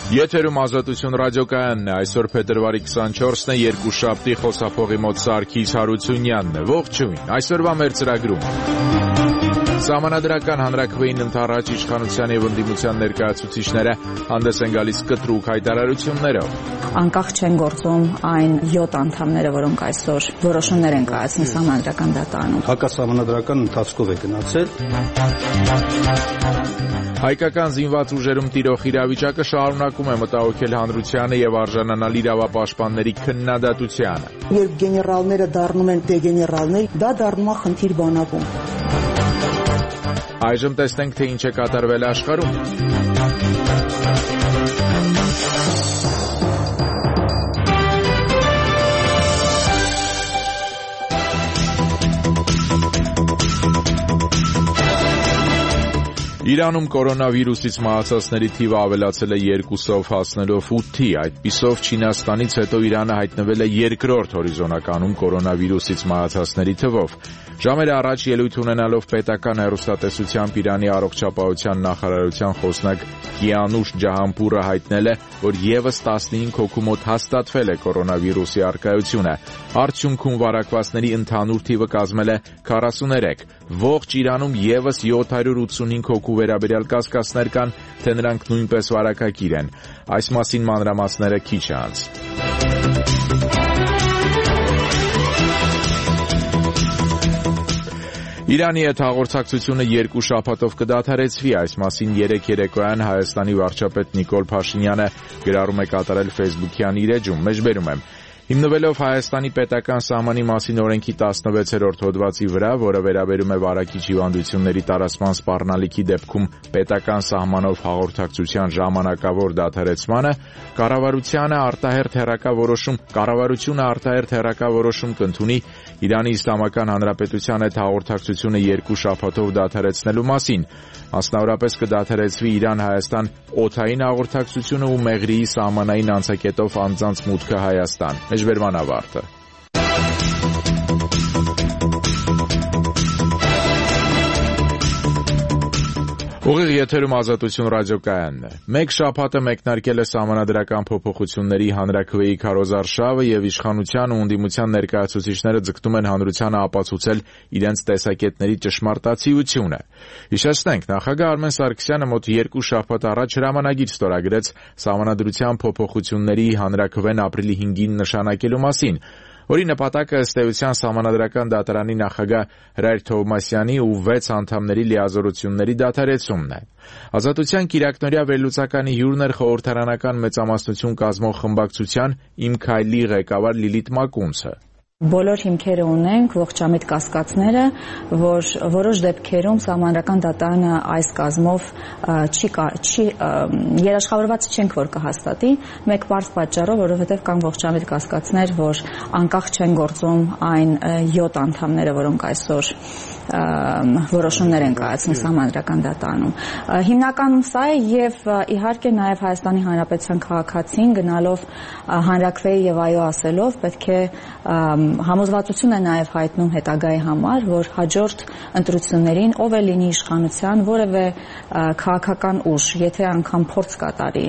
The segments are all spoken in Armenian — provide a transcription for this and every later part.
Եթերում Ազատություն ռադիոկայանն է, այսօր փետրվարի 24-ն է, երկուշաբթի, խոսափողի մոտ Սարգիս Հարությունյանն է, ողջույն, այսօրվա մեր ծրագրում։ Սահմանադրական հանրաքվեին ընդառաջ իշխանության և ընդդիմության ներկայացուցիչները հանդես են գալիս կտրուկ հայտարարություններով։ Անկախ չեն գործում այն 7 անդամները, որոնք այսօր որոշումներ են կայացնում սահմանադրական դատարանում։ Հակասահմանադրական ընթացքով է գնացել։ Հայկական զինված ուժերում տիրող իրավիճակը շարունակում է մտահոգել հանրությանը և արժանանալ իրավապաշտպանների քննադատությանը։ Երբ գեներալները դառնում են դեգեներալներ, դա դառնում է խնդիր բանակում։ Այժմ տեսնենք, թե ինչ է կատարվել աշխարհում։ Իրանում կորոնավիրուսից մահացածների թիվը ավելացել է 2-ով հասնելով 8-ի, այդպիսով Չինաստանից հետո Իրանը հայտնվել է երկրորդ հորիզոնականում կորոնավիրուսից մահացածների թվով։ Ժամեր առաջ ելույթ ունենալով պետական հեռուստատեսությամբ Իրանի առողջապահության նախարարության խոսնակ Կիանուշ Ջահանպուրը հայտնել է, որ եւս 15 հոգու մոտ հաստատվել է կորոնավիրուսի առկայությունը։ Արդյունքում վարակվածների ընդհանուր թիվը կազմել է 43։ Ողջ Իրանում եւս 785 հոգու վերաբերյալ կասկածներ կան, թե նրանք նույնպես վարակակիր են։ Այս մասին մանրամասները քիչ անց։ Իրանի հետ հաղորդակցությունը 2 շաբաթով կդադարեցվի, այս մասին երեկ երեկոյան Հայաստանի վարչապետ Նիկոլ Փաշինյանը գրառում է կատարել Facebook-յան իր էջում, մեջբերում եմ։ Հիմնվելով Հայաստանի պետական սահմանի մասին օրենքի 16-րդ հոդվածի վրա, որը վերաբերում է վարակիչ հիվանդությունների տարածման սպառնալիքի դեպքում պետական սահմանով հաղորդակցության ժամանակավոր դադարեցմանը, կառավարությունը արտահերթ հեռակա որոշում կընդունի Իրանի Իսլամական Հանրապետության հետ հաղորդակցությունը 2 շաբաթով դադարեցնելու մասին։ Մասնավորապես կդադարեցվի Իրան-Հայաստան օդային հաղորդակցությունը ու Մեղրիի սահմանային անցակետով անձանց մուտքը Հայաստան։ Մեջբերման ավարտը։ Ուղիղ եթերում Ազատություն ռադիոկայանն է։ Մեկ շաբաթը մեկնարկել է սահմանադրական փոփոխությունների հանրաքվեի քարոզարշավը և իշխանության ու ընդդիմության ներկայացուցիչները ձգտում են հանրությանը ապացուցել իրենց տեսակետների ճշմարտացիությունը։ Հիշեցնենք, նախագահ Արմեն Սարգսյանը մոտ 2 շաբաթ առաջ հրամանագիր ստորագրեց սահմանադրության փոփոխությունների հանրաքվեն ապրիլի 5-ին նշանակելու մասին, որի նպատակը ըստ էության Սահմանադրական դատարանի նախագահ Հրայր Թովմասյանի ու 6 անդամների լիազորությունների դադարեցումն է։ Ազատության կիրակնօրյա վերլուծականի հյուրն էր խորհրդարանական մեծամասնություն կազմող խմբակցության «Իմ քայլի» ղեկավար Լիլիթ Մակունցը։ Բոլոր հիմքերը ունենք, ողջամիտ կասկածները, որ որոշ դեպքերում Սահմանադրական դատարանը այս կազմով երաշխավորված չենք, որ կհաստատի, մեկ պարզ պատճառով, որովհետև կան ողջամիտ կասկածներ, որ անկախ չեն գործում այն 7 անդամները, որոնք այսօր որոշումներ են կայացնում Սահմանադրական դատարանում։ Հիմնականում սա է եւ իհարկե նաեւ Հայաստանի Հանրապետության քաղաքացին գնալով հանրաքվեի եւ այո ասելով պետք է համոզվածություն է նաև հայտնում հետագայի համար, որ հաջորդ ընտրություններին ով է լինի իշխանության որևէ քաղաքական ուժ, եթե անգամ փորձ կատարի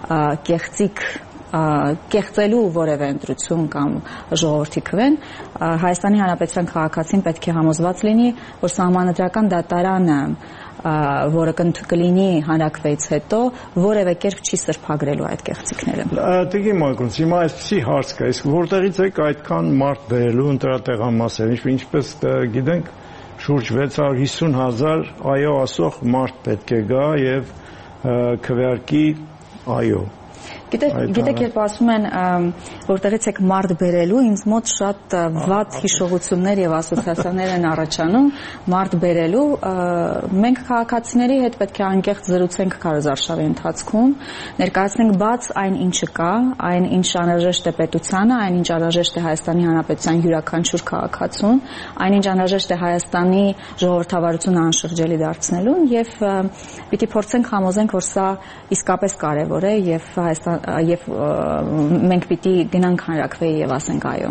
կեղծելու որևէ ընտրություն կամ ժողովրդի քվեն, Հայաստանի Հանրապետության քաղաքացին պետք է համոզված լինի, որ Սահմանադրական դատարանը, որը կլինի հանրաքվեից հետո, որևէ կերպ չի սրբագրելու այդ կեղծիքները։ Տիկին Մակունց, հիմա այսպիսի հարց կա, իսկ որտեղից եք այդքան մարդ բերելու ընտրատեղամասեր, ինչպես գիտենք, շուրջ 650,000 այո ասող մարդ պետք է գա եւ քվեարկի այո։ Գիտեք, երբ ասում են, որտեղից եք մարդ բերելու, ինձ մոտ շատ վատ հիշողություններ եւ ասոցիացիաներ են առաջանում մարդ բերելու։ Մենք քաղաքացիների հետ պետք է անկեղծ զրուցենք քարոզարշավի ընթացքում, ներկայացնենք բաց այն ինչը կա, այն ինչ անհրաժեշտ է պետությանը, այն ինչ անհրաժեշտ է Հայաստանի Հանրապետության յուրաքանչյուր քաղաքացուն, այն ինչ անհրաժեշտ է Հայաստանի ժողովրդավարությունը անշրջելի դարձնելուն եւ պիտի փորձենք համոզենք, որ սա իսկապես կարեւոր է եւ մենք պիտի գնանք հանրաքվեի եւ ասենք այո։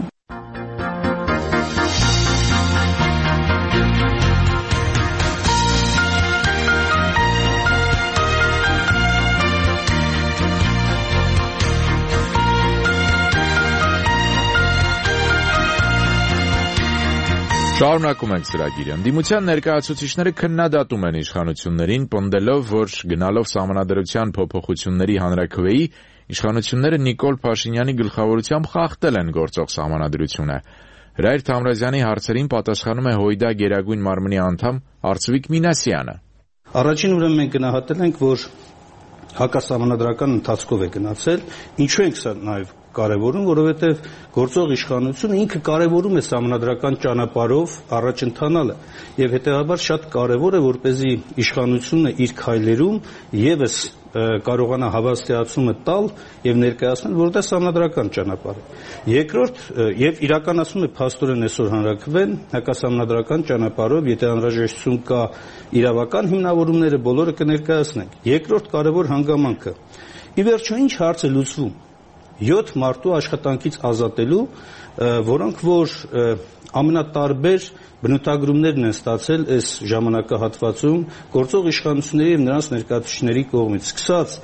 Շարունակում ենք ծրագիրը։ Ընդդիմության ներկայացուցիչները քննադատում են իշխանություններին, պնդելով, որ գնալով սահմանադրության փոփոխությունների հանրաքվեի, իշխանությունները Նիկոլ Փաշինյանի գլխավորությամբ խախտել են գործող սահմանադրությունը։ Հրայր Թամրազյանի հարցերին պատասխանում է ՀՅԴ Գերագույն մարմնի անդամ Արծվիկ Մինասյանը։ Առաջին ուրեմն մենք գնահատել ենք, որ հակասահմանադրական ընթացքով է գնացել, ինչու ենք սա նաև կարևորում, որովհետև գործող իշխանությունը ինքը կարևորում է սահմանադրական ճանապարհով առաջ ընթանալը եւ հետեւաբար շատ կարևոր է, որպեսզի իշխանությունը իր քայլերում եւս կարողանա հավաստիացումը տալ եւ ներկայացնել, որ դա սահմանադրական ճանապարհ է։ Երկրորդ, եւ իրականացնում է փաստորեն այսօր հանրաքվեն հակասահմանադրական ճանապարհով, եթե անհրաժեշտություն կա իրավական հիմնավորումները բոլորը կներկայացնենք։ Երկրորդ կարևոր հանգամանքը՝ ի վերջո ինչ հարց է լուծվում 7 մարդու աշխատանքից ազատելու, որոնք որ ամենատարբեր բնութագրումներն են ստացել այս ժամանակահատվածում գործող իշխանությունների եւ նրանց ներկայացուցիչների կողմից, սկսած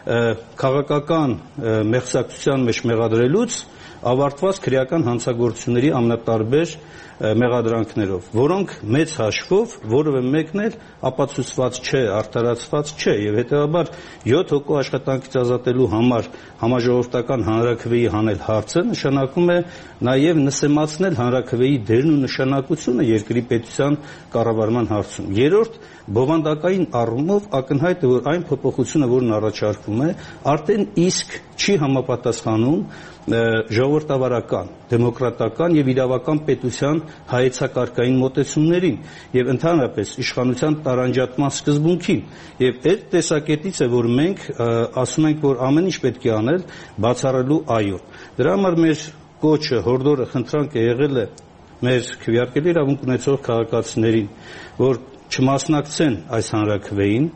քաղաքական մեղսակցության մեջ մեղադրելուց ավարտված քրեական հանցագործությունների ամենատարբեր մեղադրանքներով, որոնք մեծ հաշվով որևէ մեկն էլ ապացուցված չէ, արդարացված չէ եւ հետեւաբար 7 հոգու աշխատանքից ազատելու համար համաժողովրդական հանրաքվեի հանել հարցը նշանակում է նաեւ նսեմացնել հանրաքվեի դերն ու նշանակությունը երկրի պետության կառավարման հարցում։ Երրորդ, բովանդակային առումով ակնհայտ է, որ այն փոփոխությունը, որն առաջարկվում է, արդեն իսկ չի համապատասխանում ժողովրդավարական, դեմոկրատական եւ իրավական պետության հայեցակարգային մոտեցումներին եւ ընդհանրապես իշխանության տարանջատման սկզբունքին եւ այդ տեսակետից է, որ մենք ասում ենք, որ ամեն ինչ պետք է անել բացառելու այո։ Դրա համար մեր կոչը, հորդորը, խնդրանքը եղել է մեր քվեարկելի իրավունք ունեցող քաղաքացիներին, որ չմասնակցեն այս հանրաքվեին։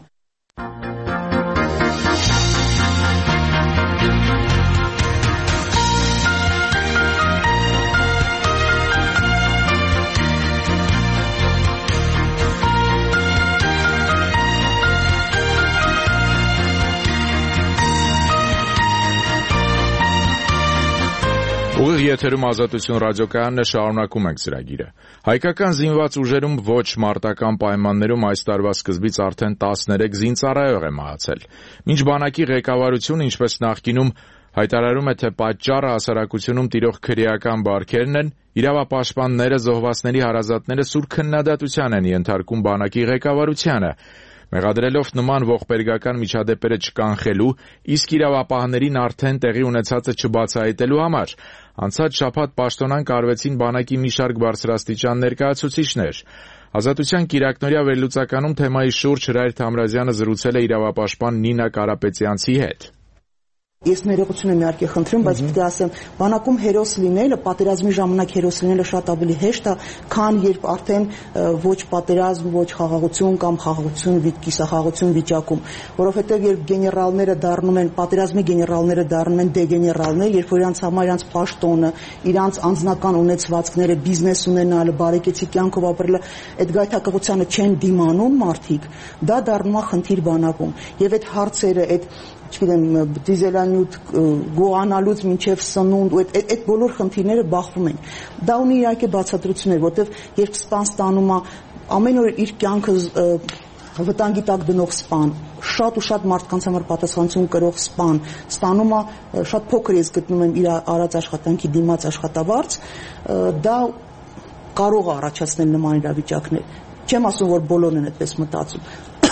Ուղիղ եթերում Ազատություն ռադիոկայանն է, շարունակում ենք ծրագիրը։ Հայկական զինված ուժերում ոչ մարտական պայմաններում այս տարվա սկզբից արդեն 13 զինծառայող է մահացել։ Մինչ բանակի ղեկավարությունը, ինչպես նախկինում, հայտարարում է, թե պատճառը հասարակությունում տիրող քրեական բարքերն են, իրավապաշտպանները, զոհվածների հարազատները սուր քննադատության են ենթարկում բանակի ղեկավարությանը, մեղադրելով նման ողբերգական միջադեպերը չկանխելու, իսկ իրավապահներին արդեն տեղի ունեցածը չբացահայտելու համար։ Անցած շաբաթ պաշտոնանկ արվեցին բանակի մի շարք բարձրաստիճան ներկայացուցիչներ։ Ազատության կիրակնօրյա վերլուծականում թեմայի շուրջ Հրայր Թամրազյանը զրուցել է իրավապաշտպան Նինա Կարապետյանցի հետ։ Ես ներողություն եմ իհարկե խնդրում, բայց պիտի ասեմ, բանակում հերոս լինելը, պատերազմի ժամանակ հերոս լինելը շատ ավելի հեշտ է, քան երբ արդեն ոչ պատերազմ, ոչ խաղաղություն կամ խաղաղություն, կիսախաղաղություն վիճակում, որովհետև երբ գեներալները դառնում են, պատերազմի գեներալները դառնում են դեգեներալներ, երբ որ իրանց համար իրանց պաշտոնը, իրանց անձնական ունեցվածքները, բիզնես ունենալը, բարեկեցիկ կյանքով ապրելը, այդ գայթակղությանը չեն դիմանում մարդիկ, դա դառնում է խնդիր բանակում, եւ այդ հարցերը, այդ չգիտեմ, դիզելանյութ գոհանալուց մինչև սնունդ, այդ բոլոր խնդիրները բախվում են։ Դա ունի իհարկե բացատրություններ, որտեղ երբ սպան ստանում է ամեն օր իր կյանքը վտանգի տակ դնող սպան, շատ ու շատ մարդկանց համար պատասխանատվություն կրող սպան, ստանում է շատ փոքր ես գտնում եմ իր արած աշխատանքի դիմաց աշխատավարձ, դա կարող է առաջացնել նման իրավիճակներ։ Չեմ ասում, որ բոլորն են այդպես մտածում։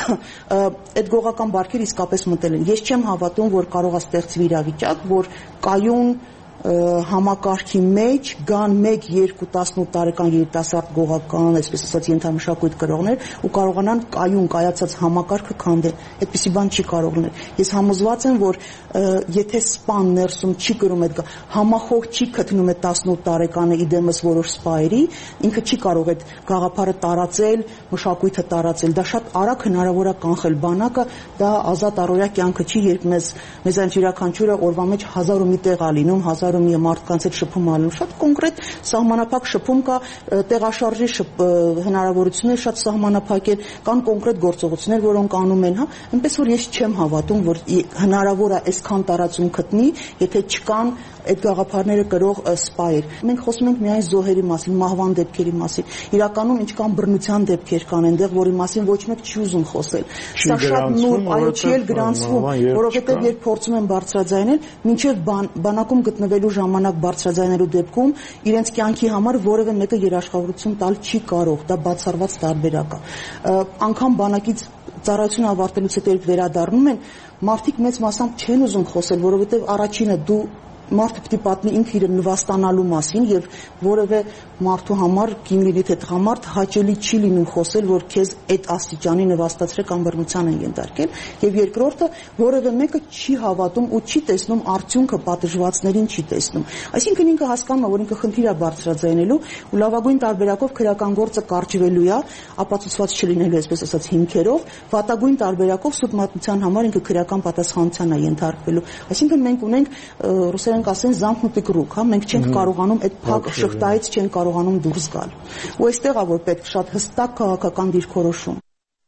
Այդ գողական բարքերը իսկապես մտել են։ Ես չեմ հավատում, որ կարող է ստեղծվի իրավիճակ, որ կայուն համակարգի մեջ գան 1-2 18 տարեկան երիտասարդ գողական, այսպես ասած ենթամշակույթ կրողներ ու կարողանան կայուն կայացած համակարգը քանդել։ Այդպիսի բան չի կարող լինել։ Ես համոզված եմ, որ եթե սպան ներսում չի կրում այդ համախոհ չի գտնում այդ 18 տարեկանը իդեմս որոշ սպայերի, ինքը չի կարող այդ գաղափարը տարածել, մշակույթը տարածել։ Դա շատ արագ հնարավոր է կանխել բանակը, դա ազատ առօրյա կյանքը չի, երբ մեզ այն յուրաքանչյուրը օրվա մեջ 1000 ու մի տեղ է լինում, 1000 կատարում եւ մարդկանց հետ շփում ալու, շատ կոնկրետ սահմանափակ շփում կա, տեղաշարժի հնարավորությունները շատ սահմանափակ են, կան կոնկրետ գործողություններ, որոնք անում են, այնպես որ ես չեմ հավատում, որ հնարավոր է այսքան տարածում գտնի, եթե չկան այդ գաղափարները կրող սպայեր։ Մենք խոսում ենք միայն զոհերի մասին, մահվան դեպքերի մասին։ Իրականում ինչքան բռնության դեպքեր կան այնտեղ, որի մասին ոչ մեկ չի ուզում խոսել։ Սա շատ նուրբ, այո, չի էլ գրանցվում, որովհետև երբ փորձում են բարձրաձայնել, մինչև բանակում գտնվելու ժամանակ բարձրաձայնելու դեպքում իրենց կյանքի համար որևէ մեկը երաշխավորություն տալ չի կարող, դա բացառված տարբերակ է։ Անկամ բանակից ծառայությունը ավարտելուց հետո վերադառնում են, մարդիկ մեծ մասամբ չեն ուզում խոսել, որովհետև առաջինը դու մարդը պիտի պատմի ինքը իր նվաստանալու մասին եւ որևէ մարդու համար, կին լինի թե տղամարդ, հաճելի չի լինում խոսել, որ քեզ այդ աստիճանի նվաստացրել կամ բռնության են ենթարկել, եւ երկրորդը որևէ մեկը չի հավատում ու չի տեսնում արդյունքը, պատժվածներին չի տեսնում։ Այսինքն ինքը հասկանում է, որ ինքը խնդիր է բարձրաձայնելու ու լավագույն տարբերակով քրական գործը կարճվելու է, ապացուցված չլինելու, այսպես ասած, հիմքերով, վատագույն տարբերակով սուրբ մատնության համար ինքը քրական պատասխանատվության է ենթարկվելու։ Այսինքն մենք ունենք ռուսերեն ասեն замкнутый круг, մենք չենք կարողանում այդ փակ շղթայից չենք կարողանում դուրս գալ։ Ու այստեղ է որ պետք շատ հստակ քաղաքական դիրքորոշում։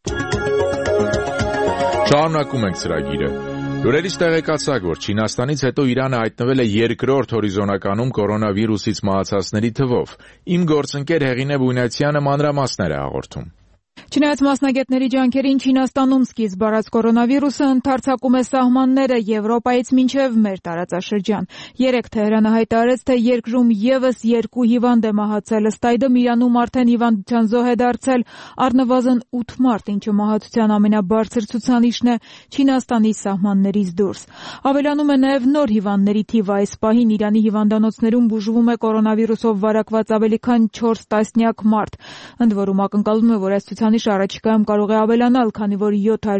Շարունակում ենք ծրագիրը։ Լուրերից տեղեկացակ, որ Չինաստանից հետո Իրանը հայտնվել է երկրորդ հորիզոնականում կորոնավիրուսից մահացածների թվով։ Իմ գործընկեր Հեղինե Բույնացյանը մանրամասներ է հաղորդում։ Չնայած մասնագետների ջանքերին Չինաստանում սկիզբ առած կորոնավիրուսը ընդարձակում է սահմանները Եվրոպայից մինչև մեր տարածաշրջան։ Երեկ Թեհրանը հայտարարեց, թե երկրում եւս 2 հիվանդ է մահացել, ըստ այդմ Իրանում արդեն հիվանդության զոհ է դարձել առնվազն 8 մարդ, ինչը մահացության ամենաբարձր ցուցանիշն է Չինաստանի սահմաններից դուրս։ Ավելանում է նաև նոր հիվանդների թիվը, այս պահին Իրանի հիվանդանոցներում բուժվում է կորոնավիրուսով վարակված ավելի քան 4 տասնյակ մարդ։ Ընդ որում ակնկալվում է, որ այս ցուցանիշը առաջիկայում կարող է ավելանալ, քանի որ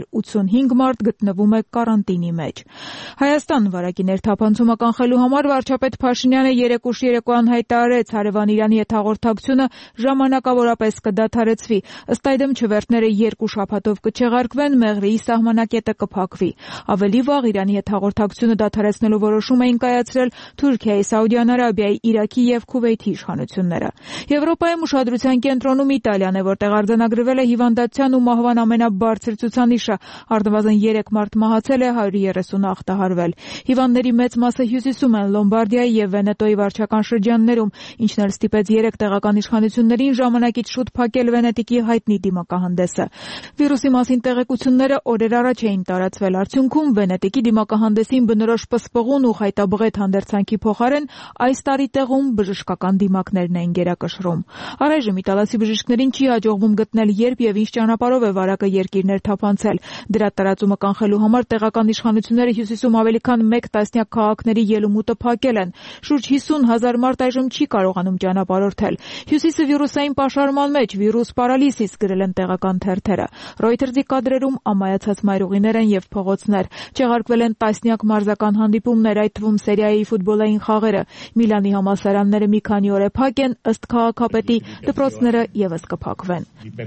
785 մարդ գտնվում է կարանտինի մեջ։ Հայաստան վարակի ներթափանցումը կանխելու համար վարչապետ Փաշինյանը երեկ ուշ երեկոյան հայտարարեց, հարևան Իրանի հետ հաղորդակցությունը ժամանակավորապես կդադարեցվի։ Ըստ այդմ չվերթները 2 շաբաթով կչեղարկվեն, Մեղրիի սահմանակետը կփակվի։ Ավելի վաղ Իրանի հետ հաղորդակցությունը դադարեցնելու որոշում էին կայացրել Թուրքիայի, Սաուդյան Արաբիայի, Իրաքի եւ Քուվեյթի իշխանությունները։ Եվրոպայում ուշադրության կենտրոնում Իտալիան է, որտեղ արձանագրվել է հիվանդության ու մահվան ամենաբարձր ցուցանիշը, առնվազն 3 մարդ մահացել է, 130 ախտահարվել։ Հիվանդների մեծ մասը հյուսիսում են, Լոմբարդիայի եւ Վենետոյի վարչական շրջաններում, ինչն էլ ստիպեց 3 տեղական իշխանություններին ժամանակից շուտ փակել Վենետիկի հայտնի դիմակահանդեսը։ Վիրուսի մասին տեղեկությունները օրեր առաջ էին տարածվել, արդյունքում Վենետիկի դիմակահանդեսին բնորոշ պսպղուն ու խայտաբղետ հանդերձանքի փոխարեն այս տարի տեղում բժշկական դիմակներն էին գերակշռում։ Առայժմ իտալացի բժիշկներին չի հաջողվում գտնել, երբ եւ ինչ ճանապարհով է վարակը երկիրներ թափանցել։ Դրա տարածումը կանխելու համար տեղական իշխանությունները հյուսիսում ավելի քան 1 տասնյակ քաղաքների ելումուտը փակել են։ Շուրջ 50,000 մարդ այժմ չի կարողանում ճանապարհորդել։ Հյուսիսը վիրուսային պաշարման մեջ, վիրուս պարալիսիս գրել են տեղական թերթերը։ Reuters-ի կադրերում ամայացած մայրուղիներ են եւ փողոցներ։ Չեղարկվել են տասնյակ մարզական հանդիպումներ, այդ թվում Սերիայի ֆուտբոլային խաղերը։ Միլանի համալսարանները մի քանի օր է փակ են, ըստ քաղաքապետի, դպրոցները եւս կփակվեն։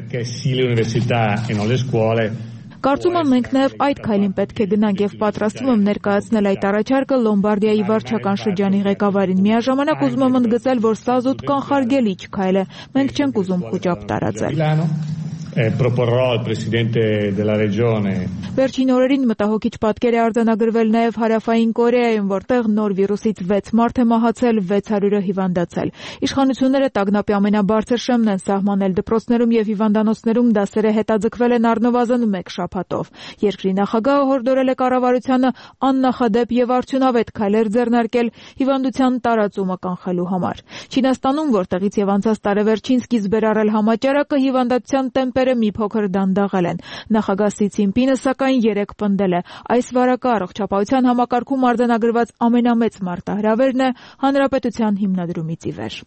Կարծում եմ մենք նաև այդ քայլին պետք է գնանք եւ պատրաստվում եմ ներկայացնել այդ առաջարկը Լոմբարդիայի վարչական շրջանի ղեկավարին։ Միաժամանակ ուզում եմ ընդգծել, որ սա զուտ կանխարգելիչ քայլ է։ Մենք չենք ուզում խոճապ տարածել։ Proporrò al presidente della regione. Վերջին օրերին մտահոգիչ պատկեր է արձանագրվել նաև Հարավային Կորեայում, որտեղ նոր վիրուսից 6 մարդ է մահացել, 600-ը հիվանդացել։ Իշխանությունները տագնապի ամենաբարձր շեմն են սահմանել դպրոցներում եւ հիվանդանոցներում դասերը հետաձգվել են առնվազն 1 շաբաթով։ Երկրի նախագահը հորդորել է կառավարությանը աննախադեպ եւ արդյունավետ քայլեր ձեռնարկել հիվանդության տարածումը կանխելու համար։ Չինաստանում, որտեղից եւ անցած տարեվերջին սկիզբ էր առել համաճարակը, հիվանդության տեմպերը մի փոքր դանդաղել են։ Նախագահ Սի Ցինպինը սակայն երեկ պնդել է, այս վարակը առողջապահության համակարգում արձանագրված ամենամեծ մարտահրավերն է հանրապետության հիմնադրումից ի վեր։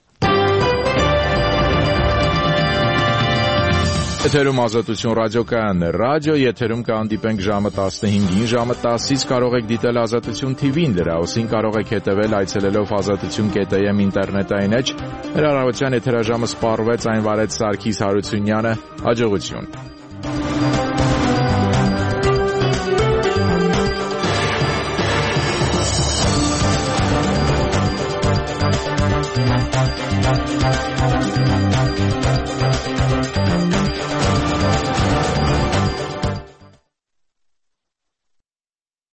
Եթերում Ազատություն ռադիոկայանն է։ Ռադիո եթերում կհանդիպենք ժամը 15-ին, ժամը 10-ից կարող եք դիտել Ազատություն TV-ին, դրա ուսին կարող եք հետևել այցելելով azatutun.am ինտերնետային էջ։ Հեռարձակության եթերաժամը սպառվեց, այն վարեց Սարգիս Հարությունյանը։ Հաջողություն։